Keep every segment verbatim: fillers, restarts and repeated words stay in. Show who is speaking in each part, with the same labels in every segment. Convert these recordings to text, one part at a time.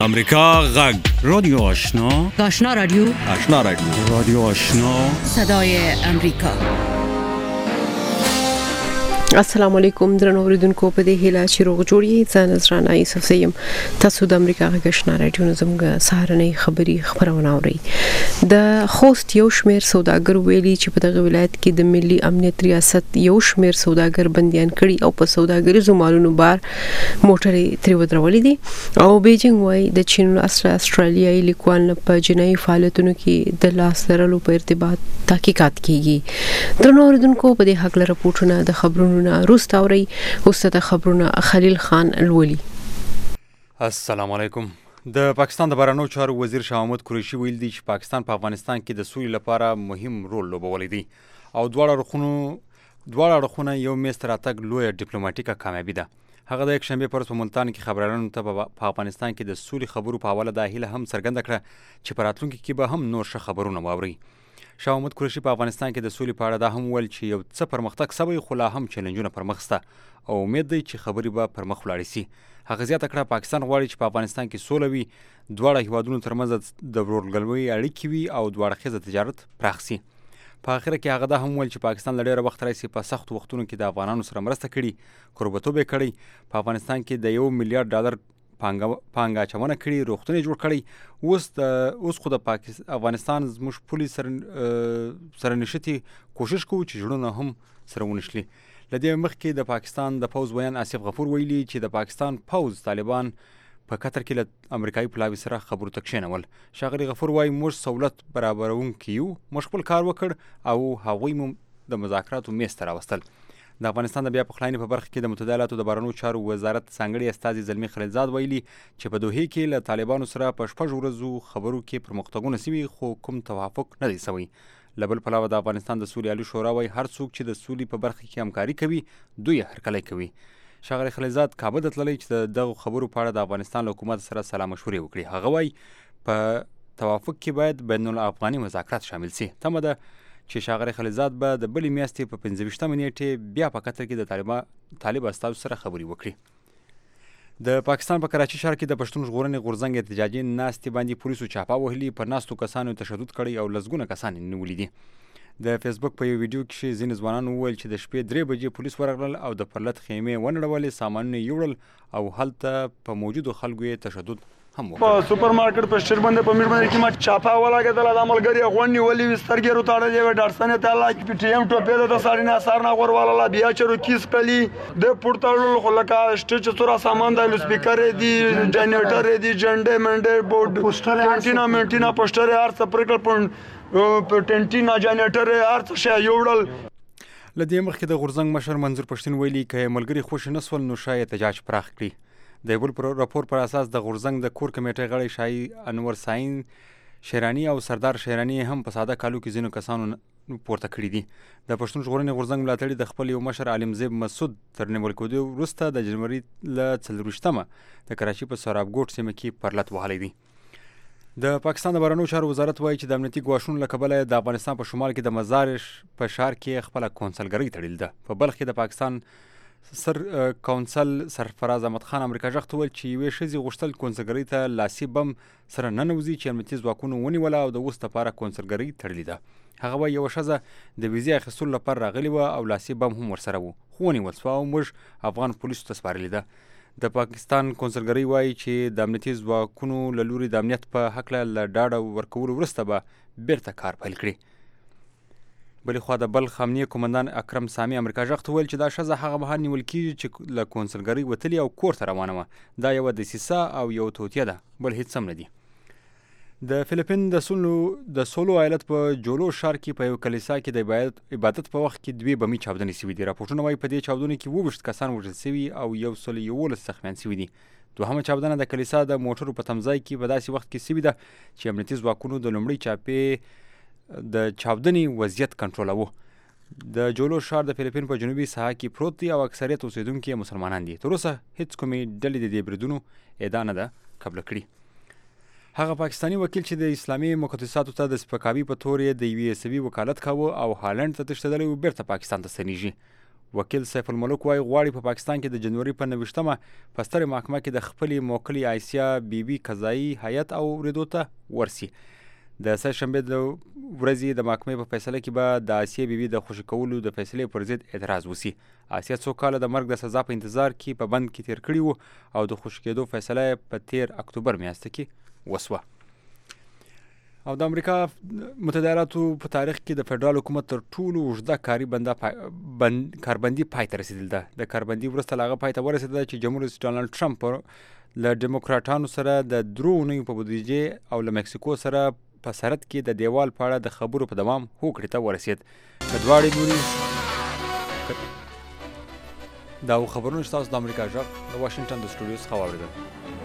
Speaker 1: امریکا غږ رادیو آشنا
Speaker 2: آشنا رادیو
Speaker 1: آشنا رادیو رادیو آشنا
Speaker 2: صدای امریکا.
Speaker 3: السلام علیکم درنو اوریدونکو، په دې هیله چې روغ جوړی ځان زرانه یوسف سیم تاسو د امریکا غږ آشنا رادیو نظمګه سهارنۍ خبری خبرونه اوري. د خوست یو شمیر سوداګر ویلي چې په دغه ولایت کې د ملي امنیت ریاست یو شمیر سوداګر بنديان کړي او په سوداګریزو مالونو بار موټرې تری ودرولې دي او بیجینګ وايي د چین اصل استرالیایي لیکوال په جنایي فعالیتونو کې د لاس لرلو په ارتباط تحقیقات کیږي. درنو اوریدونکو، په دې حق لپاره راپورټونه د خبرونو روستاوري اوسه د خبرونه خلیل خان الولي.
Speaker 4: السلام علیکم. د پاکستان د بهرنیو چارو وزیر شاه محمود قریشي ویل دي چې پاکستان په افغانستان کې د سولې لپاره مهم رول لوبولی دی او دواړه اړخونو دواړه اړخونه یو میز ته راتګ لویه ډیپلوماټیکه کامیابي ده. هغه د یکشنبې پر ورځ په ملتان کې خبریالانو ته په افغانستان کې د سولې خبرو په حواله دا هیله هم څرګنده کړه چې په راتلونکي کې به هم نور ښه خبرونه واوري. شاه محمود قریشي په افغانستان کې د سولې په اړه دا هم ویل چې یو څه پرمختګ سوی خو لا هم چیلنجونه پر مخ شته او امید دی چې خبرې به پر مخ ولاړې شي. هغه زیاته کړه پاکستان غواړي چې په افغانستان کې سوله وي، دواړه هیوادونو ترمنځ د ورورګلوۍ اړیکې وي او دواړه اړخیزه تجارت پراخ شي. په اخر کې هغه دا هم ویل چې پاکستان له ډېره وخت راهیسې په سختو وختونو کې د افغانانو سره مرسته کړې، کوربتوب یې کړی، په افغانستان کې د یو میلیارډ ډالر پانګه اچونه کړې، روغتون یې جوړ کړی. اوس د اوس خو د افغانستان زموږ پولې سره سره نشتي کوشش کوو چې جوړونه هم سره ونښلي. له دې مخکې د پاکستان د پوځ بیان آصف غفور ویلي چې د پاکستان پوځ طالبان په قطر کې له امریکایي پلاوي سره خبرو ته کښېنول. ښاغلي غفور وایي موږ سهولت برابروونکي یو، موږ خپل کار وکړ او هغوی مو د مذاکراتو میز ته راوستل. د افغانستان د بیا پخلاینې په برخه کې د متحده ایالاتو د بهرنیو چارو وزارت ځانګړي استازي زلمي خلیلزاد ویلي چې په دوحې کې له طالبانو سره په شپږ ورځو خبرو کې پرمختګونه سوي خو کوم توافق نه دی سوی. له بل پلوه د افغانستان د سولې عالي شورا وایي هر څوک چې د سولې په برخه کې همکاري کوي دوی یې هرکلی کوي. ښاغلي خلیلزاد کابل ته تللی چې د دغو خبرو په اړه د افغانستان له حکومت سره سلا مشورې وکړي. هغه وایي په توافق کې باید بین الافغاني مذاکرات شامل سي. تمه ده چې ښاغلی خلیلزاد به د بلې میاشتې په پنځه ویشتمه نیټې بیا په قطر کې د طالبا طالب استازو سره خبرې وکړي. د پاکستان په کراچي ښار کې د پښتون ژغورنې غورځنګ احتجاجي ناستې باندې پولیسو چاپه وهلي، پر ناستو کسانو تشدد کړی او لسګونه کسان یې نیولي دي. د فیسبوک په یو ویډیو کې ځینې ځوانانو وویل چې د شپې درې بجې پولیس ورغلل او د پرلت خیمې ونړولې، سامانونه یې یوړل او هلته په موجودو خلکو یې تشدد هم وکړ.
Speaker 5: په سوپر مارکیټ په شیر باندې په میډ باندې کې ما چاپا ولګېدل، د ملګري غونډې ولې سترګې روتاړلې وې، ډاټسن ته الله کې پی ټی ایم ټوپې د ساري نه اثر نه غور والا بیا چرو کیس کړي د پورتاړل خو لکه سټیج تورا سامان د سپیکر دی، جنریټر دی، جنډې منډې بورډ پوسټر انټینا منټینا پوسټر هر څه پرکل پون ټنټینا جنریټر هر څه شی یوړل.
Speaker 4: له دې مخکې د غورځنګ مشر منظور پښتون ویلي که ملګري خوش نه سول نو شاید احتجاج پراخ کړي. د یو بل راپور پر اساس د غورځنګ د کور کمیټې غړی شاهي انور ساین شیراني او سردار شیراني هم په ساده کالو کې ځینو کسانو پورته کړي دي. د پښتون ژغورنې غورځنګ ملاتړي د خپل یو مشر عالمزیب مسعود تر نیول کېدو وروسته د جنوري له څلرویشتمه د کراچي په سرابګوټ سیمه کې پرلت وهلی دی. د پاکستان د بهرنیو چارو وزارت وایي چې د امنیتي ګواښونو له کبله د افغانستان په شمال کې د مزار په ښار کې خپله کونسلګرۍ تړلې ده. په بلخ کې د پاکستان سر کونسل سرفراز احمد خان امریکا ژغ ته ویل چې یوې ښځې غوښتل کونسلګرۍ ته لاسي بم سره ننوځي چې امنیتي ځواکونو ونیوله او د اوس لپاره کونسلګرۍ تړلې ده. هغه وایي یوه ښځه د ویزې اخیستلو لپاره راغلې وه او لاسي بم هم ورسره و خو ونیول سوه او موږ افغان پولیسو ته سپارلې ده. د پاکستان کونسلګرۍ وایي چې د امنیتي ځواکونو له لوري د امنیت په هکله له ډاډه ورکولو وروسته به بیرته کار پیل کړي. بلې خوا د بلخ امنیه قومندان اکرم سامي امریکا ژغ ته ویل چې دا ښځه هغه مهال نیول کېږي چې له کونسلګرۍ وتلې او کور ته روانه وه. دا یوه دسیسه او یو توطیه ده، بل هېڅ هم نه دي. د فلیپین د سولو د سولو ایالت په جولو ښار کې په یو کلیسا کې د عبادت په وخت کې دوې بمي چاودنې سوي دي. راپورټونه وایي په دې چاودنو کې اووه ویشت کسان وژل سوي او یو سل یولس زخمیان سوي دي. دوهمه چاودنه د کلیسا د موټرو په تمځای کې په داسې وخت کې سوي ده چې امنیتي ځواکونو د لومړۍ چاپې د چاودنې وضعیت کنټرولوه. د جولو ښار د فلیپین په جنوبي ساحه کې پروت دی او اکثریت اوسیدونکي مسلمانان دي. تر اوسه هیڅ کومې ډلې د دې بریدونو ادعا نه ده قبله کړې. هغه پاکستاني وکیل چې د اسلامي مقدساتو ته د سپکاوي په تور یې د یوې عیسوي وکالت کاوه او هالند ته تښتېدلی و بیرته پاکستان ته ستنیږي. وکیل سیف الملک وايي غواړي په پاکستان کې د جنوري په نوشتمه په ستره محکمه کې د خپلې موکلې عایسیا بی بی قضایي هیئت او ریدو ته ورسي. د سه شنبې د ورځې د محکمې په فیصله کې به د آسیا بی بی د خوشي کولو د فیصلې پر ضد اعتراض وسی. آسیا څو کاله د مرګ د سزا په انتظار کې په بند کې تیر کړی وو او د خوشي کېدو فیصله په تیر اکتوبر میاشت کې وسوه. او د امریکا متحده ایالاتو په تاریخ کې د فدرال حکومت تر ټولو اوږده کاري بنده پا... بند... کاربندي پای ته رسیدل ده. د کاربندي وروسته له هغه پای ته ورسېده چې جمهور رئیس ډانلډ ټرمپ له ډیموکراټانو سره د درو اونیو په بودیجې او له مکسیکو سره په سرحد کې د دیوال په اړه د خبرو په دوام هوکړې ته ورسېد. که دواړې لوري دا خبرونه چې تاسو د امریکا غږ د واشنګټن د سټوډیو څخه واورېدل.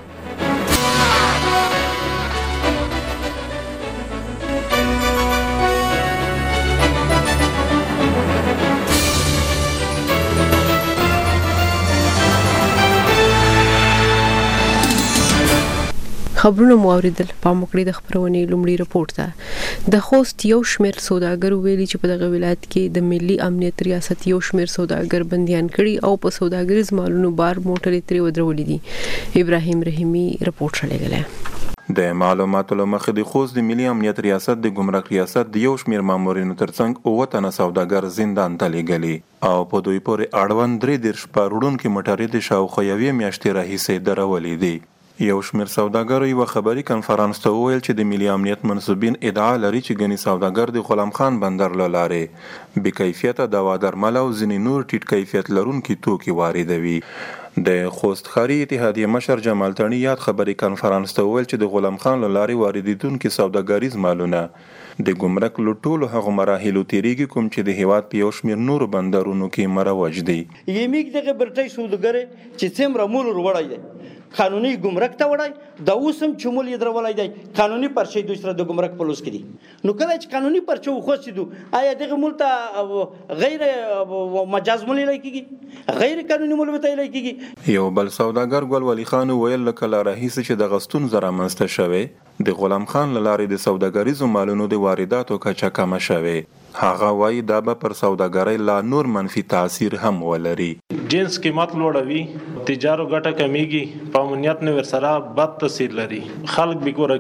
Speaker 3: خبرونه مو اوریدل. پام وکړئ د خبرونې لومړی رپورټ ته. د خوست یو شمېر سوداګر ویلي چې په دغه ولایت کې د ملي امنیت ریاست یو شمېر سوداګر بندیان کړي او په سوداګریز مالونو بار موټرې ترې ودرولې دي. ابراهیم رحیمی رپورټ راغلی.
Speaker 6: د معلوماتو له مخې د خوست د ملي امنیت ریاست د ګمرک ریاست د یو شمېر مامورینو ترڅنګ اووه تنه سوداګر زندان ته لیږلي او په دوی پورې اړوند درې دېرش پاروړونکي موټرې د شاوخوا یوې میاشتې راهیسې درولې دي. یو شمېر سوداګرو یو خبري کنفرانس ته وویل چې د ملي امنیت منسوبین ادعا لري چې ګڼي سوداګر د غلام خان بندر له لارې بې کیفیته دوا درمل او ځینې نور ټیټ کیفیت لرونکي توکي واردوي. د خوست ښاري اتحادیې مشر جمال تڼي یاد خبري کنفرانس ته وویل چې د غلام خان له لارې واردېدونکي سوداګریز مالونه د ګمرک له ټولو هغو مراحلو تیریږي کوم چې د هیواد په یو شمېر نورو بندرونو کې مروج دي.
Speaker 7: یمیک دغه برټۍ سوداګر چې څومره مول وروړی دی قانوني ګمرک ته وړای دا اوس هم چې مول یې درولای دی قانوني پرچې دوی سره د ګمرک په لوس کې دي. نو کله چې قانوني پرچې وخوځېدو آیا دغه مول ته غیر مجاز مول لیکل کېږي غیر قانوني مول ته لیکل کېږي.
Speaker 6: یو بل سوداګر ګل ولی خان ویل لکه لا راهیسې چې د غستون زره منسته شوه د غلام خان له لارې د سوداګریزو مالونو د وارداتو کچه کمه شوه. هغه وایي دا به پر سوداګرۍ لا نور منفي تاثیر هم ولري.
Speaker 8: جنس قیمت لوړوي تجارو ګټه کمیږي په امنیت نه ورسره بد تاثیر لري. خلک به کور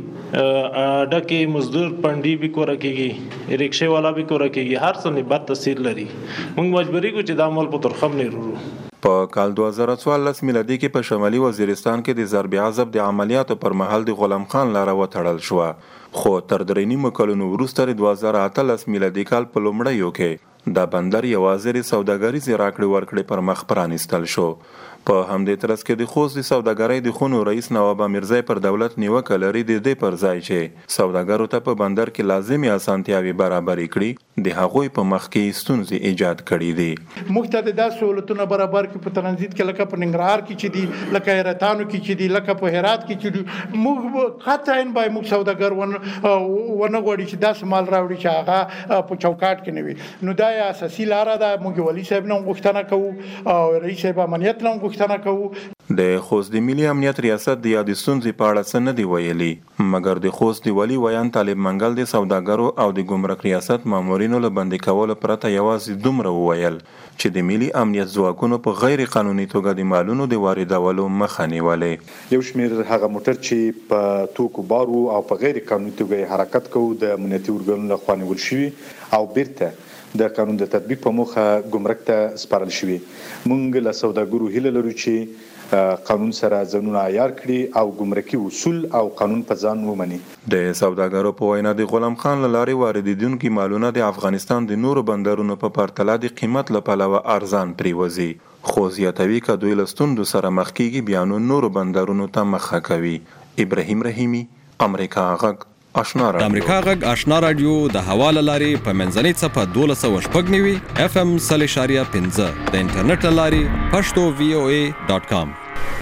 Speaker 8: کېږي ډکه مزدور پندي به کور کېږي رکشې والا به کور کېږي هر څه نه بد تاثیر لري. موږ مجبوري کو چې دا مول په ترخم نه ورو.
Speaker 6: په کال دوه زره څوارلس میلادي کې په شمالي وزیرستان کې د ضرب عذاب د عملیاتو پر مهال د غلام خان لاره وتړل شوه خو تر درې نیمو کلونو وروسته د دوه زره اتلس میلادي کال په لومړیو کې دا بندر یوازې د سوداګریزې راکړې ورکړې پر مخ پرانیستل شو. په همدې ترڅ کې د خوست د سوداګرۍ د خونو رئیس نواب امیرزی پر دولت نیوکه لري د دې پر ځای چې سوداګرو ته په بندر کې لازمي اسانتیاوي برابرې کړي د هغوی په مخ کې ستونزې ایجاد کړي دي.
Speaker 9: موږ ته د سہولتونو برابر کې په ترانزیت کې لکه په ننګرهار کې چې دي لکه هراتانو کې چې دي لکه په هرات کې چې دي موږ قطعاً به موږ سوداګر ون ونه غواړي چې داس مال راوړي چې هغه په چوکاټ کې نه وي. نو دا اساسي لاره ده. موږ ولی صاحب نه غوښتنه کوو او رئیس صاحب امنیت نه غوښتنه کوو.
Speaker 6: د خوست د ملي امنیت ریاست د یادې ستونزې په اړه څه نه دی ویلي مګر د خوست د والي ویان طالب منګل د سوداګرو او د ګمرک ریاست مامورینو له بندي کولو پرته یوازې دومره وویل چې د ملي امنیت ځواکونو په غیر قانوني توګه د مالونو د واردولو مخه نیولې.
Speaker 10: یو شمېر هغه موټر چې په توکو بارو او په غیر قانوني توګه حرکت کوي د امنیتي ارګانونو لخوا نیول شوي او بیرته د قانون د تطبیق په موخه ګمرک ته سپارل شوي. موږ له سوداګرو هیله لرو چې قانون سره ځانونه عیار کړي او ګمرکي اصول او قانون په ځان ومني.
Speaker 6: د سوداګرو په وینا د غلام خان له لارې واردېدونکي مالونه د افغانستان د نورو بندرونو په پرتله د قیمت له پلوه ارزان پریوزي خو زیاتوي که دوی له ستونزو سره مخ کېږي بیا نو نورو بندرونو ته مخه کوي. ابراهیم رحیمی امریکا غږ آشنا رادیو.
Speaker 11: د امریکا غږ آشنا رادیو د هوا له لارې په منځنۍ څپه دولس سوه شپږ نوي اف ام سل اشاریه پنځه د انټرنیټ له لارې پښتو وی او ای ډاټ کام.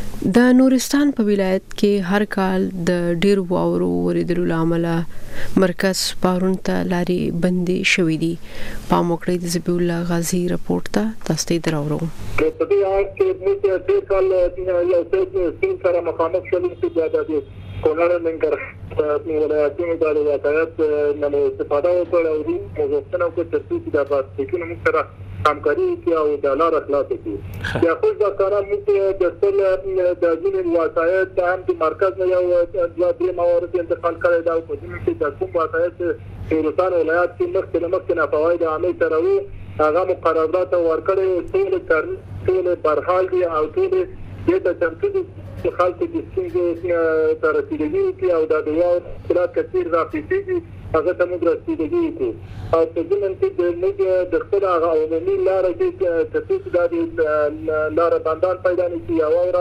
Speaker 3: د نورستان په ولایت کې هر کال د ډیر واورو ورېدلو له امله مرکز پارون ته لارې بندې شوې دي. پام وکړئ د ذبیح الله غازي رپورټ ته تاسو ته دراوړو.
Speaker 12: په دې اړه کې موږ ډیر کال یو څه سین سره مخامخ شولو چې د کونړ ننګرهار ولایتونو د واقعیت نه استفاده وکړو او موږ څنګه کوو چې د پاتې موږ سره همکاري کوي او د لار خلاص کوي یا خو دا کار موږ د خپل د ځینې وسایل هم د مرکز نه یو د دې موارد انتقال کړی دا په دې کې د کوم وسایل چې هندوستان ولایت کې مخکې مخکې نه فواید عامه ترو هغه مقررات ورکړي ټول کار ټول برحال دي او ټول دې ته تنفيذ خلک د څنګه تر رسیدګي کې او د دوا خلک کثیر راځي هغه ته موږ رسیدګي کوو او په دې منځ کې موږ د خپل هغه عمومي لار کې تاسو د لار باندې پیدا نشي او را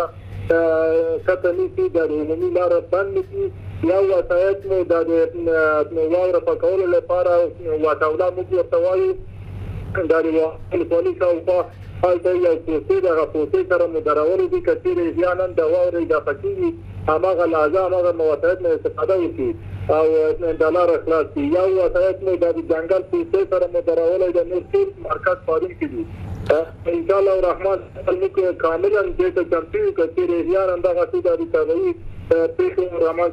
Speaker 12: کته نشي د عمومي لار باندې یو وسایت مو د نوور په کول لپاره وټاولا موږ ورتوایو دا د پولیس او هلته یو پروسې دغه پروسې سره مدارول دي کثیر احیانا د واورې د فکري هغه لازم هغه مواد نه استفاده وکړي او د لار خلاص دي یو وسایت مو د جنگل پروسې سره مدارول د نور مرکز فارم کړي ان شاء الله الرحمن موږ کاملا دې ته ترتیب کثیر احیانا دغه څه د تغییر پیښو رحمان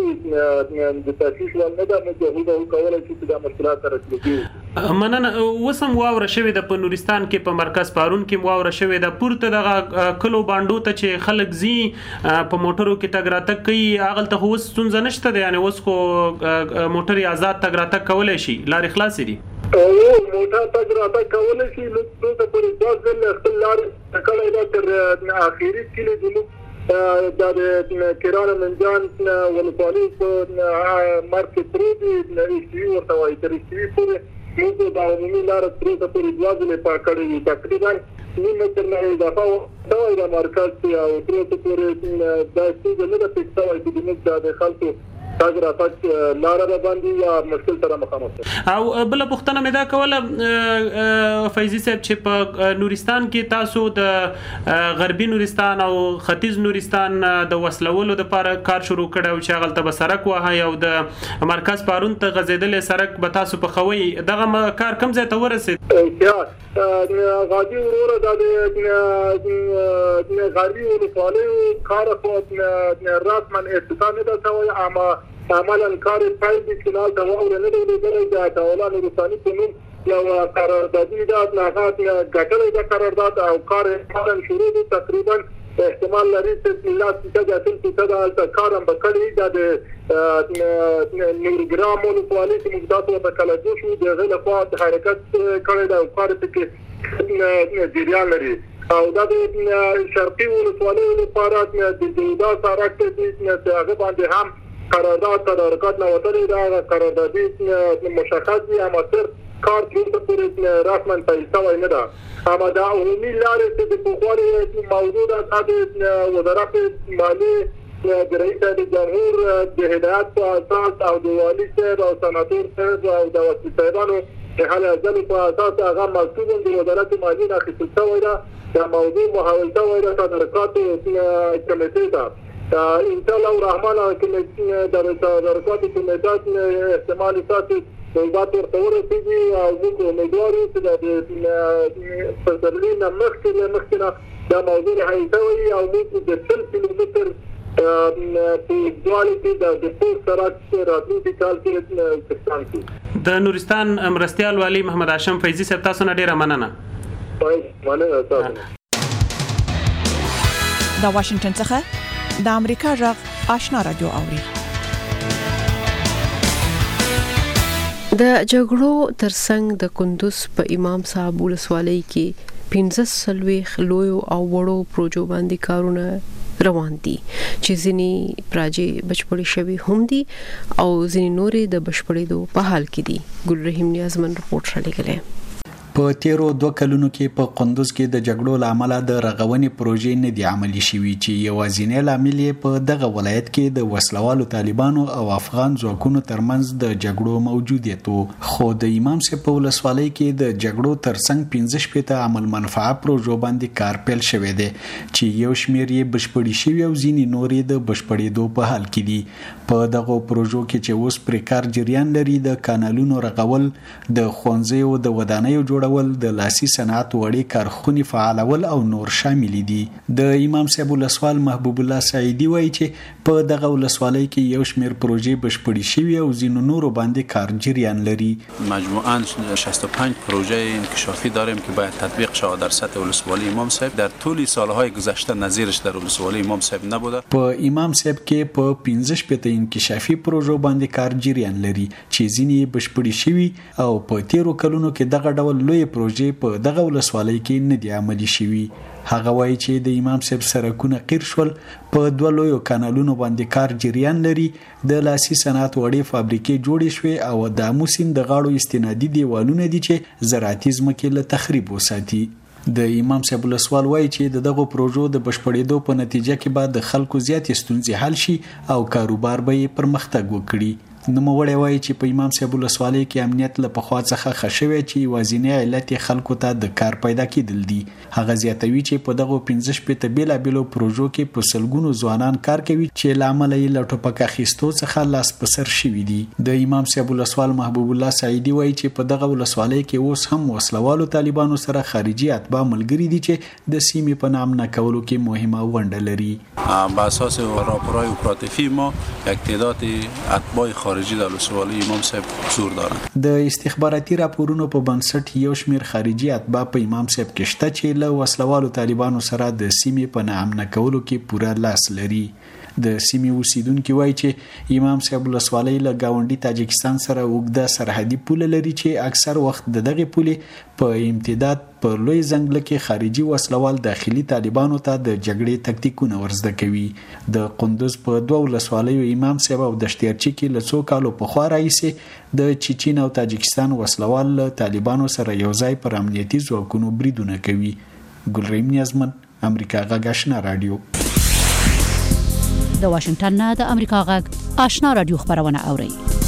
Speaker 12: تکي د تاسیس ولنه د موږ کولای چې د مشکلات سره تلګي
Speaker 13: مننه وسم واوره شوی د نورستان کې په مرکز پارون کې واوره شوی د پورته د کلو باندو ته چې خلک زی په موټرو کې تګ راتګ کوي اغل ته هوس ستونزه نشته دی یعنی اوس کو موټر آزاد تګ راتګ کولای شي لارې خلاص دي
Speaker 12: او موټر تګ راتګ کولای شي نو څه پرې ځل خپل لارې کله دا تر اخیری کې دی د کرانه منجان ولسوالۍ په مرکز پروتي د ایشي ورته وایي تر ایشي پورې موږ د عمومي لار پروسه پورې ځوازلې پا کړې تقریبا نیمه تر نه اضافه وه د مرکز او پروسه پورې دا څه نه ده فکس شوی چې موږ د خلکو تاګ راتګ لار را باندې یا مشکل سره مخامخ
Speaker 13: او بل پښتنه مې دا کوله فیضی صاحب چې په نورستان کې تاسو د غربي نورستان او ختیځ نورستان د وسلولو د لپاره کار شروع کړو چې غلطه به سرک وه یو د مرکز پارون ته غزیدل سرک به تاسو په خوي دغه کار کم ځای ته ورسید
Speaker 12: یا غادي ورور د غربي ولسوالۍ کار په رسمن استفاده ده سوی اما عملا کار پای د کلال د واور نه دی د ټولانو رساني په نوم یو قراردادي د اطلاعات غټلې د قرارداد او کار فعلا شروع دي تقریبا احتمال لري چې ملت څخه د ټول څه د کارم بکړي د نورګرام ولسوالۍ چې موږ تاسو په کله شو د غل خواط حرکت کړی دا کار پکې جریان لري او د شرقي ولسوالۍ لپاره د جودا سره چې هغه باندې هم قرارداد تدارکات نه وتلې دا قراردادي مشخص دي اما تر کار کې د پوره رسمن پیسې وای نه ده اما دا عمومي لارې چې د پخواني موجوده د وزارت مالیه د رئیس جمهور د هدایت په اساس او د والی صاحب او سناتور صاحب او د وزیر صاحبانو د حل ځل په اساس هغه مکتوب د وزارت مالیه نه اخیستل شوی ده د موضوع محاولته وای د تدارکات کمیټې ده ان شاء الله الرحمن کې د تدارکات کمیټې احتمال تاسو دولت ورته ورسېږي او موږ امیدوار یو چې د فسرلین مخکې مخکې د موضوع حیثوي او موږ د سل کیلومتر په ځوالي د دپور سرک راتلونکي کال کې پاکستان کې
Speaker 13: د نورستان مرستیال والی محمد هاشم فیضی صاحب تاسو نه ډیره مننه
Speaker 12: مننه تاسو
Speaker 14: د واشنگټن څخه د امریکا جغ آشنا رادیو اوري
Speaker 3: د جګړو ترڅنګ د کندوز په امام صاحب ولسوالۍ کې پنځه سلويخ لوی او وړو پروژو باندې کارونه روان دي چې ځینی پراجې بشپړې شوي هم دي او ځینی نورې د بشپړېدو په حال کې دي ګل رحیم نیازمن رپورټ را لګلې
Speaker 15: په تیرو دوه کلونو کې په قندوز کې د جګړو لامل د رغونې پروژې نه دی عملي شوي چې یوازینی لامل په دغه ولایت کې د وسلوالو طالبانو او افغان ځواکونو ترمنځ د جګړو موجودیت خو د امام صاحب په ولسوالۍ کې د جګړو ترڅنګ پنځه شپږ عمل منفعه پروژو باندې کار پیل شوی دی چې یو شمېر یې بشپړې شوي او ځینې نورې د بشپړېدو په حال کې دي په دغه پروژو کې چې اوس پرې کار جریان لري د کانالونو رغول د ښوونځیو د ودانیو جوړ جوړول د لاسي صنعت وړې کارخونې فعالول او نور شامل دي. د امام صاحب ولسوال محبوب الله سعیدی وایي چې په دغه ولسوالۍ کې یو شمېر پروژې بشپړې شوي او ځینو نورو باندې کار جریان لري.
Speaker 16: مجموعاً شصت و پنج پروژه انکشافی داریم که باید تطبیق شود در سطح ولسوالی امام صاحب. در طول سالهای گذشته نظیرش در ولسوالی امام صاحب نبوده.
Speaker 15: په امام صاحب کې په پنځه شپېته انکشافي پروژو باندې کار جریان لري چې ځینې بشپړې شوي او په تیرو کلونو کې دغه ډول لوی پروژې په دغه ولسوالۍ کې نه دي عملي شوي. هغه وایي چې د امام صاحب سرکونه قیر شول، په دوه لویو کانالونو باندې کار جریان لري، د لاسي صنعت وړې فابریکې جوړې شوې او د آمو سیند د غاړو استنادي دیوالونه دي چې زراعتي ځمکې له تخریب وساتي. د امام صاحب ولسوال وایي چې د دغو پروژو د بشپړېدو په نتیجه کې به د خلکو زیاتې ستونزې حل شي او کاروبار به یې پرمختګ وکړي. نوموړی وایي چې په امام صاحب ولسوالۍ کې امنیت له پخوا څخه ښه شوی چې یوازینی علت یې خلکو ته د کار پیدا کېدل دي. هغه زیاتوي چې په دغو پنځه شپېته بېلابېلو پروژو کې په سلګونو ځوانان کار کوي چې له امله یې له ټوپک اخیستو څخه لاس په سر شوي دي. د امام صاحب ولسوال محبوب الله سعیدی وایي چې په دغه ولسوالۍ کې اوس هم وسلوالو طالبانو سره خارجي اتباع ملګري دي چې د سیمې په نام نه کولو کې مهمه ونډه لري.
Speaker 16: با اساس راپورهای اپراتیفی ما یک تعداد اتباع خارجی در ولسوالی امام صاحب حضور دارند.
Speaker 15: د استخباراتي راپورونو په بنسټ یو شمېر خارجي اتباع په امام صاحب کې شته چې له وسلوالو طالبانو سره د سیمې په نامه کولو کې پوره لاس لري. د سیمې اوسیدونکو وایي چې امام صاحب ولسوالۍ له گاونډي تاجکستان سره اوږده سرحدي پوله لري چې اکثر وخت د دغه پولې په امتداد په لوی ځنګل کې خارجي وسلوال داخلي طالبانو ته د جګړې تکتیکونه ورزده کوي. د قندوز په دوه ولسوالیو امام صاحب او دشتیارچي کې له څو کالو پخوا راهیسې د چچین او تاجکستان وسلوال له طالبانو سره یو ځای پر امنیتي ځواکونو بریدونه کوي. ګلریم نیازمن، امریکا غږ آشنا رادیو.
Speaker 2: د واشنگټن نه د امریکا غږ آشنا رادیو خبرونه اوري.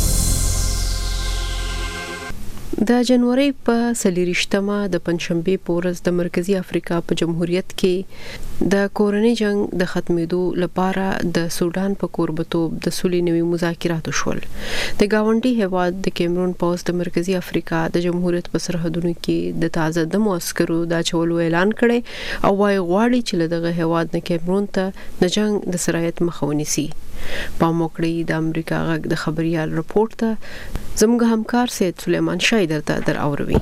Speaker 3: د جنوري په سلیریشتمه د پنځشنبه په ورځ د مرکزی افریقا په جمهوریت کې د کورنۍ جنگ د ختمېدو لپاره د سودان په کوربتوب د سولې نوي مذاکرات شول. د گاونډي هیواد د کیمرون پوز د مرکزی افریقا د جمهوریت په سرحدونو کې د تازه د معسكرو د چولو اعلان کړي او وايي غواړي چې دغه هیواد د کیمرون ته د جنگ د سرایت مخاوني سي. په موکړی د امریکا غږ د خبريال رپورت ته زموږ همکار سید سلیمان شای درته در اوروي.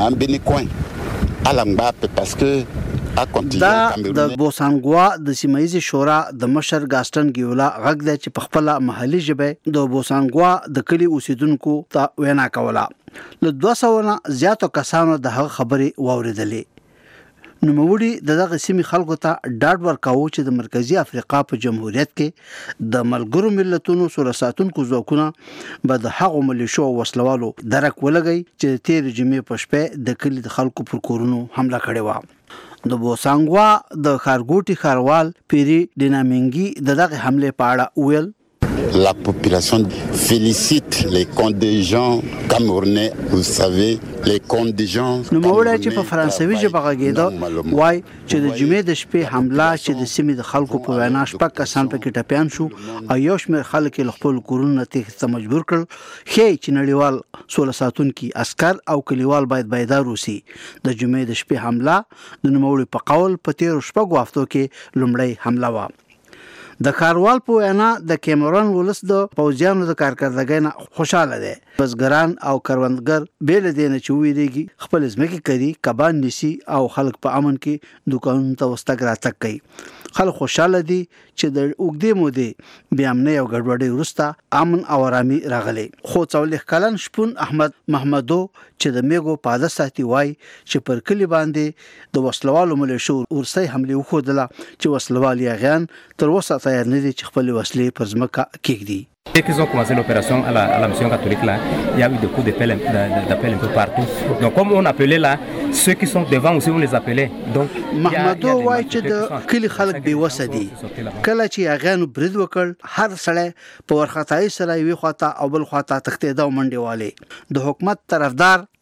Speaker 17: دا د بوسانګوا د سیمایي شورا د مشر ګاستن ګیولا غږ د چې په خپل محلي ژبه د بوسانګوا د کلی اوسیدونکو ته وینا کوله. له دوه سوه نه زیاتو کسانو د هغه خبرې واوریدلې. نوموړي دغه سیمې خلکو ته ډاډ ورکاوه چې د مرکزی افریقا په جمهوریت کې د ملګرو ملتونو سره ساتونکو ځواکونه به د هغو ملیشو وسلوالو درک ولګي چې د تیر جمعې په شپه د کلی د خلکو پر کورونو حمله کړې و. د بوسانګوا د خارګوټي خاروال پیری ډینامینګي دغه حمله په اړه ویل:
Speaker 18: La population félicite les contingents camerounais. Vous savez, les contingents.
Speaker 17: نو موږ چې په فرانسوي ژبه غږیدا وای چې د جمعې د شپې حمله چې د سیمې د خلکو په وینا شپږ کسان پکې ټپيان شو او یو شمېر خلک له خپل کورونو تېښته مجبور کړل. خې چې نړیوال سوله ساتونکي عسكر او کلیوال باید بیدار وسی. د جمعې د شپې حمله د نوموړي په قول په تیر شپږ هفتو کې لومړی حمله و. د کاروال په وینا د کیمرون ولس د پوځیانو د کارکردګۍ نه خوشاله دي. بزګران او کروندګر بیل دي نه چې ویریږي خپل ځمکې کوي، کبان نیسي او خلک په امن کې دکانونو ته وستګ راتګ کوي. خلک خوشاله دي چې د اوږدې مودې بیا امنیت او ګډوډۍ وروسته امن او آرامي راغلي. خو څولې کلن شپون احمد محمدو چې د میګو پاده ساتي وای چې پر کلی باندې د وسلوالو ملیشو ورسې حمله وکړه چې وسلوالي غیان تر وسه تیار نه دي چې خپل وسلې پر ځمکه کېږدي.
Speaker 19: Dès qu'ils ont commencé l'opération à la, à la mission catholique là, il y a eu des coups d'appel, d'appel un peu partout. Donc comme on appelait là, ceux qui sont devant aussi on les appelait. Donc
Speaker 17: محمدو وای چې د کلی خلک بي وسدي کله چې اغانو برید وکړ هر سړی په ورختای سره وی خواته او بل خواته تختیدا منډي والے. د حکومت طرفدار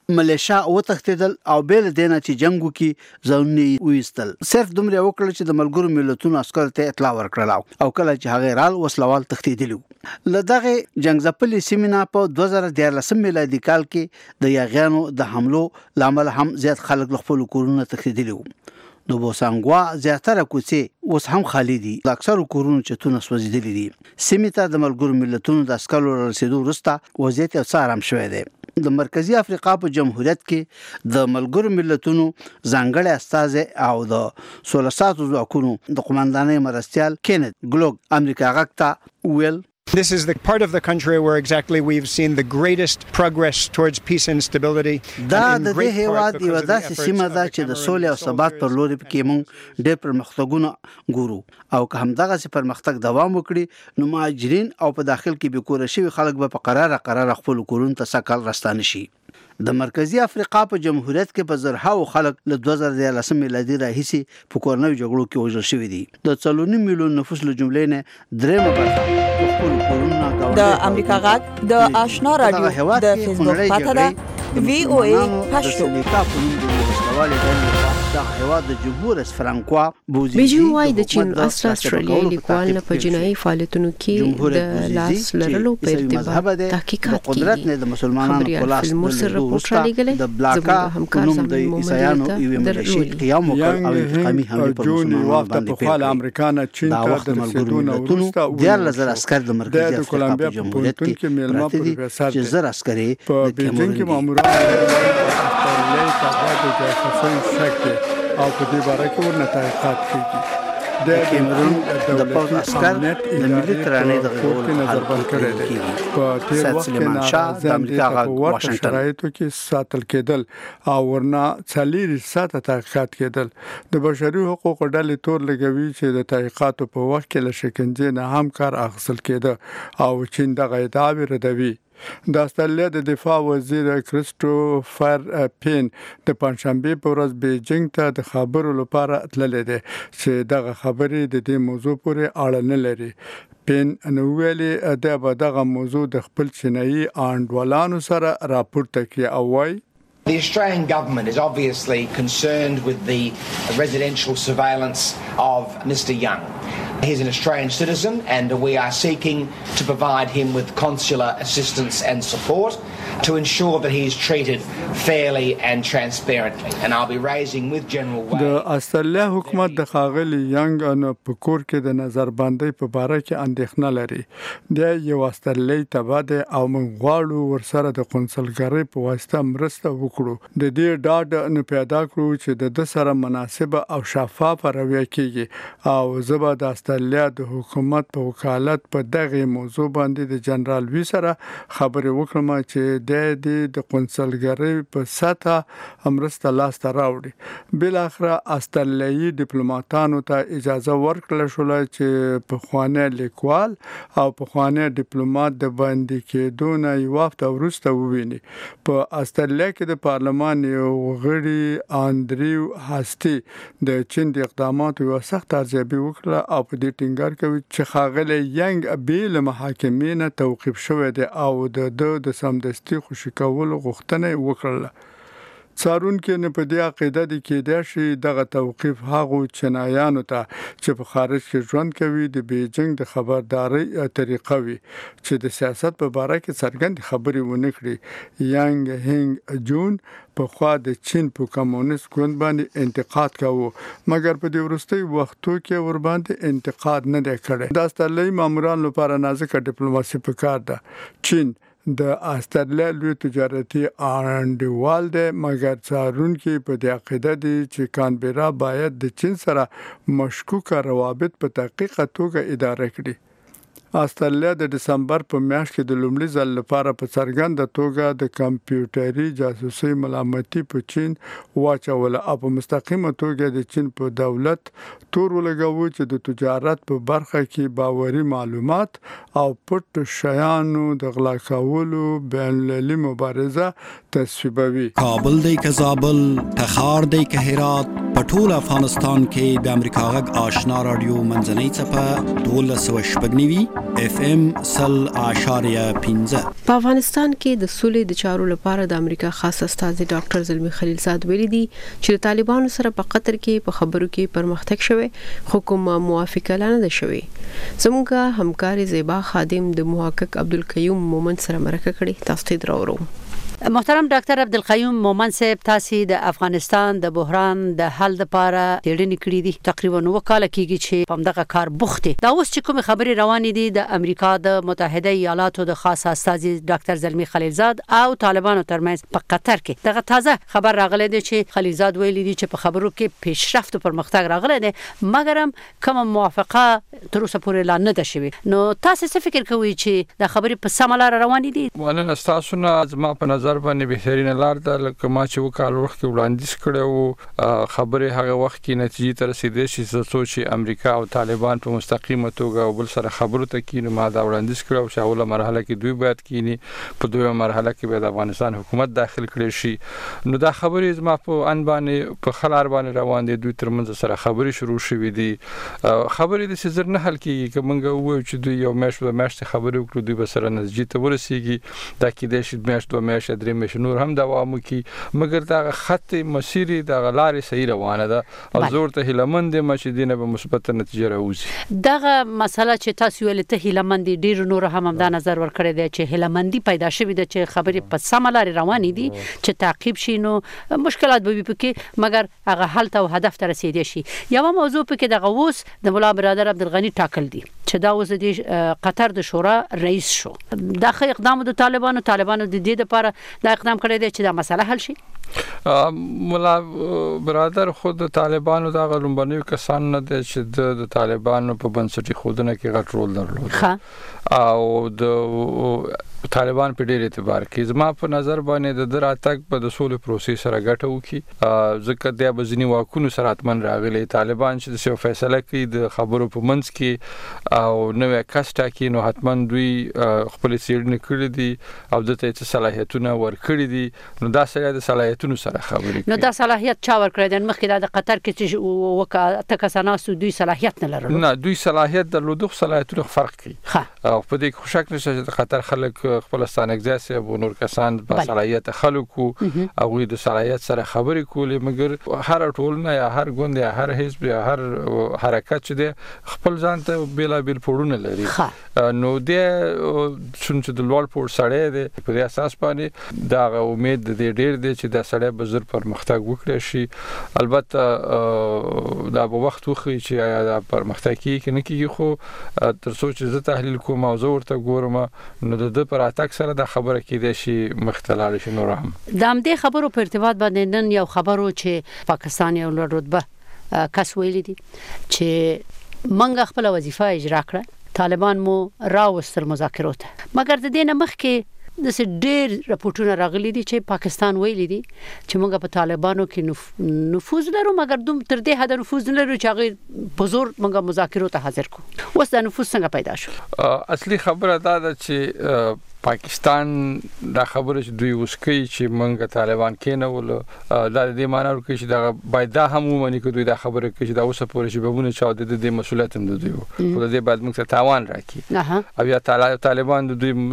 Speaker 17: ملیشا وتښتېدل او بل دینه چې جنگو کې ځونی وېستل. صرف دومره وکړل چې د ملګرو ملتونو عسکر ته اطلاع ورکړل او کله چې هغه رال وسلوال تښتېدل. لدغه جنگ ځپلې سیمه په دوه زره دیارلسم میلادي کال کې د یاغیانو د حملو لامل هم زیات خلک خپل کورونه تښتېدل. نو بوسانګوا زیاتره کوڅې اوس هم خالی دي. د اکثر کورونو چتونه سوځېدلي دي. سیمه ته د ملګرو ملتونو د عسکرو رسیدو وروسته وضعیت یو څه آرام شوی دی. د مرکزی افریقا په جمهوریت کې د ملګرو ملتونو ځانګړي استازي او د سولساتو ځواکونو د قومندانۍ مرستيال کینت ګلوګ امریکا غاکتا ویل
Speaker 20: This is the part of the country where exactly we've seen the greatest progress towards peace and stability.
Speaker 17: دا د دې هیواد یو داسې سیمه ده چې د سولې او ثبات پر لوري کې موږ ډېر پرمختګونه ګورو او که هم دغه سي پرمختګ دوام وکړي نو مهاجرین او په داخل کې به کور شي خلک به په قرار قرار خپل کورون ته سکل راستانه شي. د مرکزی افریقا په جمهوریت کې په زرهاو خلک له دوه زره دیارلسم میلادي راهیسې په کورنیو جګړو کې وژل شوي دي. د څلور نیم میلیون نفوس له جملې نه درېمه برخه خپل کورونه
Speaker 14: د امریکا غږ د آشنا رادیو د فیسبوک پاڼه ده وی او ای پښتو.
Speaker 17: د هیواد د جمهور رئیس فرانکوا بوزي
Speaker 3: بیجینګ وايي د چین اصل استرالیایي لیکوال نه په جنایي فعالیتونو کې د لاس لرلو په ارتباط تحقیقات
Speaker 17: قدرت نه د مسلمانانو په لاس د بلاکا همکار د عیسایانو یو ملشي قیام وکړ او انتقامي حمله پر مسلمانانو باندې پیل
Speaker 21: امریکانو چین ته د رسیدونو وروسته
Speaker 17: د لزر عسكر د مرکزی افریقا په جمهوریت کې ملما پروفیسور چې زر عسکري
Speaker 21: په بیجینګ کې ماموران استرالیایي تابعات د جاسوسۍ شک او په دې باره کې ورنه تحقیقات کیږي. د کیمرون
Speaker 17: د پوز عسكر د ملي ترانې د غوړ
Speaker 21: نظر بند کړی دی. په تیر وخت کې د امریکا غږ واشنگټن شرایطو کې ساتل کېدل او ورنه څلور ساعته تحقیقات کېدل. د بشري حقوقو ډلې تور لګوي چې د تحقیقاتو په وخت کې له شکنجې نه هم کار اخیستل کېده او چین دغه ادعا ردوي. د استرالیا د دفاع وزیر کریسټوفر پین د پنځشنبه په ورځ بیجینګ ته د خبرو لپاره تللی دی چې دغه خبرې د دې موضوع پورې اړه نه لري. پین نو ویلي دا به دغه موضوع د خپل چینایي انډوالانو سره راپورته کوي او وايي
Speaker 22: The Australian government is obviously concerned with the residential surveillance of Mister Young. He's an Australian citizen and we are seeking to provide him with consular assistance and support to ensure that he is treated fairly and transparently. And I'll be raising with General Wade.
Speaker 21: د استرالیا حکومت د خاغلی ینګ ان په کور کې د نظربندۍ په اړه کې اندېښنه لري. د یو استرالیایي تبعه او موږ غواړو ورسره د قونسلګرۍ په واسطه مرسته وکړو. د دې ډاډ نه پیدا کړو چې د د سره مناسبه او شفاف رویه کیږي او زبا د استرالیا د حکومت په وکالت په دغه موضوع باندې د جنرال وی سره خبرې وکړم چې د د قونسلګرۍ په سطح امرسته لاس ته راوړي. بل اخر استرالایي ډیپلوماټانو ته اجازه ورکړل شو چې په خوانه لیکوال او په خوانه ډیپلوماټ د باندې کېدو نه یو وخت ورسته وویني. په استرالیا کې د پارلمان یو غړي اندریو هاستی د چین د اقداماتو یو سخت ارزیابي وکړه او په دې ټینګار کوي چې خاغلی ینګ بیل محاکمې نه توقیف شوی دی او د د سمدستي خوشی کولو غوښتنه وکړه. څارون کې نه په دې عقیده دي کې د شي دغه توقيف هغه چنایانو ته چې په خارج کې ژوند کوي د بیجینګ د خبرداري طریقه وي چې د سیاست په اړه کې څرګند خبرې ونه کړي. یانګ هنګ جون په خوا د چین په کمونیست ګوند باندې انتقاد کاوه مګر په دې وروستي وختو کې ور باندې انتقاد نه دی کړی. د استرالیا مامورانو لپاره نازکه ډیپلوماسي پکار ده. چین د استرالیا لوی تجارتي انډیوال دی مګر څارونکو په دې عقیده دي چې کانبرا باید د چین سره مشکوکه روابط په تحقیق توګه اداره کړي. استرالیا د دسمبر په میاشت کې د لومړي ځل لپاره په څرګنده توګه د کمپیوټري جاسوسي ملامتي په چین واچول او په مستقیمه توګه د چین په دولت تور ولګاوه چې د تجارت په برخه کې باوري معلومات او پټ شیانو د غلا کولو بین المللي مبارزه تصویبوي.
Speaker 23: کابل دی که زابل، تخار دی که هرات،
Speaker 1: په ټول افغانستان کې د امریکا غږ آشنا رادیو منځنۍ چپه دولس سوه شپږ نوي اف ام سل اشاریه پنځه.
Speaker 3: په افغانستان کې د سولې د چارو لپاره د امریکا خاص استازي ډاکټر زلمی خلیلزاد ویلي دي چې د طالبانو سره په قطر کې په خبرو کې پرمختګ شوی خو کوم موافقه نه ده شوی. زموږ همکار زیبا خادم د محقق عبدالقیوم مومن سره مرکه کړې. تاسو ته درو.
Speaker 2: محترم ډاکټر عبدالقیوم مومن صاحب، تاسو د افغانستان د بحران د حل لپاره تیړنې کړې دي. تقریبا نو کال کېږي چې په دغه کار بوخت دي. دا اوس چې کوم خبرې روانې دي د امریکا د متحده ایالاتو د خاص استازي ډاکټر زلمی خلیلزاد او طالبانو ترمنځ په قطر کې دغه تازه خبر راغلی دی چې خلیلزاد ویلي دي چې په خبرو کې پیشرفت او پرمختګ راغلی دی، مګر هم کوم موافقه تر اوسه پورې لا نه ده شوې. نو تاسو څه فکر کوئ چې د خبرې په سمه لار روانې دي؟
Speaker 21: ولنه تاسو نه زما په نظر باندې بهترینه لار ده لکه ما چې وکړ وخت وړاندیز کړو خبرې هغه وخت کې نتیجې ته رسیدې چې چې امریکا او طالبان په مستقیمه توګه بل سره خبرو ته کینو. ما دا وړاندیز کړو چې اوله مرحله کې دوی باید کینی، په دویمه مرحله کې به د افغانستان حکومت داخل کړي شي. نو دا خبرې زما په ان باندې په خلار باندې روان دي. دوی ترمنځ سره خبرې شروع شوې دي. خبرې د سزر نه حل کیږي که موږ وایو چې دوی یو میاشت د میاشت خبرې وکړو، دوی به سره نتیجې ته ورسیږي. دا کې د شید میاشت دوه میاشت درې میاشت نور هم دوام وکي، مګر دا خط مسیر د غلارې صحیح روانه ده او زور ته هیلمند ما چې دینه به مثبت نتیجه راوځي.
Speaker 2: دغه مسله چې تاسو ویل ته هیلمند ډیر نور هم دا نظر ورکړی دی چې هیلمندي پیدا شوې ده چې خبرې په سم لار روانې دي چې تعقیب شي. نو مشکلات به وي پکې، مګر هغه حل ته او هدف ته رسیدي شي. یو موضوع پکې دغه اوس د مولا برادر عبدالغنی ټاکل دي چې دا اوس د قطر د شورا رئیس شو. دا خې اقدام د طالبانو طالبانو د دې لپاره دا اقدام کړی دی چې دا مسله حل شي.
Speaker 21: مولا برادر خود طالبانو دا غلمبني کسان نه دي چې د طالبانو په بنسټي خودنه کې غټ رول درلود او د طالبان په ډېر اعتبار کې زما په نظر باندې د دراتک په د سولې پروسس سره غټه وکي. ځکه د بزنی واکونو سره اتمن راغلي طالبان چې د څه فیصله کوي د خبرو په منځ کې او نوې کسټا کې نو حتمن دوی خپل سیړنه کړې دي او د ته صلاحیتونه ورکړي دي. نو دا سره د صلاحیتونو سره خبرې
Speaker 2: نو دا صلاحیت چا ورکړي د مخکې د قطر کې چې وکړه تکساناسو دوی صلاحیت نه لرل.
Speaker 21: نه دوی صلاحیت درلود، صلاحیتونه فرق کوي او په دې کې خوشک نشه چې قطر خلک خپلستان اگزاسي او نور کسان په صلاحیت خلکو او د صلاحیت سره خبرې کولې، مګر هر ټولنه یا هر ګوند یا هر حزب یا هر حرکت چې د خپل ځان ته بیل بیل پورونه لري. نو د څنګه د لوړ پور سړی دی په دې اساس باندې دا امید د دې ډیر دی چې د سړی بزر پرمختګ وکړي شي. البته دا په وخت وخی چې دا پرمختګ کیږي نه کیږي، خو تر څو چې زه تحلیل کوم او زه ورته ګورم نو د پر اتاک سره د خبره کېده شي مختلال شي. نور هم
Speaker 2: د همدې خبرو په ارتباط باندې نن یو خبرو چې پاکستان یو لوړ رتبه کس ویلي دي چې منګه خپل وظیفه اجرا کړه، طالبان مو راوستل مذاکرات، مګر د دې نه مخکې د ډېر راپورټونه راغلي دي چې پاکستان ویلي دي چې موږ په طالبانو کې نفوذ لرو، مګر دوم تر دې حد نفوذ نه لرو چې هغه په زور موږ مذاکرات ته حاضر کو. اوس دا نفوذ څنګه پیدا شو؟
Speaker 21: اصلي خبره دا ده چې پاکستان دا خبره چې دوی وسکي چې منګه طالبان کېنول دا د معنی ورکړي چې دا باید دا هم ومني چې دوی دا خبره کوي چې دا اوسه پورې چې بهونه چا د دې مسولیت هم دوی وو په دې باید موږ ته تاوان راکړي او یا طالبان د دوی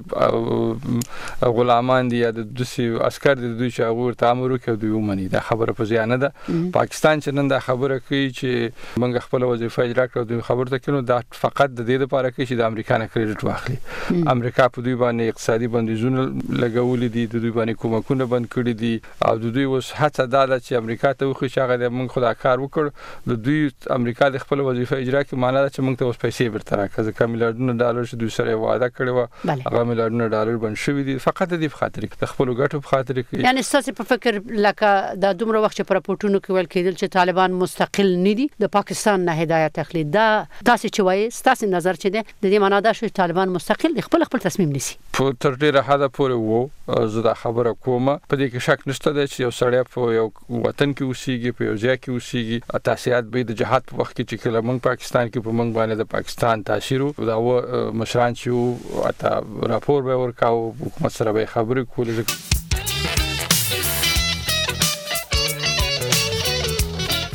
Speaker 21: مسي غلامان دي یا د دوی عسكر دي دوی چې هغه ورته امر وکړي دوی ومني. دا خبره په ځای نه ده. پاکستان چې نن دا خبره کوي چې منګه خپل وظیفه اجرا کړو دوی خبره ته کینو دا فقط د دې لپاره کوي چې د امریکا نه کریډټ واخلي. امریکا په دوی باندې اقتصادي بندیزونه لګولې دي، د دوی باندې کومکونه بند کړي دي او د دوی اوس هڅه دا ده چې امریکا ته وخی چې هغه موږ خدا کار وکړ. د دوی امریکا د خپل وظیفه اجرا کې معنی ده چې موږ ته اوس پیسې ورته راکړي، ځکه میلیارډونه ډالر چې دوی سره وعده کړی و هغه میلیارډونه ډالر بند شوی دي فقط د دې خاطر کې خپل ګټو په خاطر کې.
Speaker 2: یعنی ستاسو په فکر لکه د دومره وخت په راپورټونو کې ویل کېدل چې طالبان مستقل نه دي، د پاکستان نه هدایت اخلي، دا تاسو چې وایي ستاسو نظر چې ده د دې معنی ده چې طالبان مستقل خپل خپل تصمیم نیسي؟
Speaker 21: تر ډیره حدا پورې وو زه دا خبره کوم. په دې کې شک نشته چې یو سړی په یو وطن کې اوسېږي، په یو ځای کې اوسېږي، تاسیات به د جهاد په وخت کې چې کله موږ پاکستان کې په موږ باندې د پاکستان تاثیر دا و مشران چې اته راپور به ورکاو حکومت سره به خبرې کولې.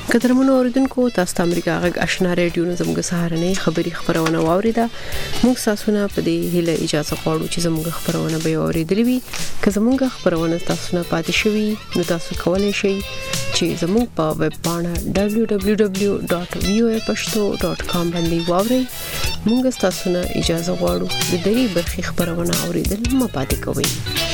Speaker 3: قدرمنو اوریدونکو تاسو ته امریکا غږ آشنا ریډیو زموږ سهارنۍ خبری خبرونه واوریده موږ تاسو نه په دې هیله اجازه غواړو چې زموږ خبرونه به اوریدلې وي که زموږ خبرونه تاسو نه پاتې شوي نو تاسو کولی شئ چې زموږ په ویب پاڼه دبلیو دبلیو دبلیو ډاټ وی او ای پښتو ډاټ کام باندې واورئ موږ تاسو نه اجازه غواړو د دې برخې خبرونه اوریدل مو پاتې کوئ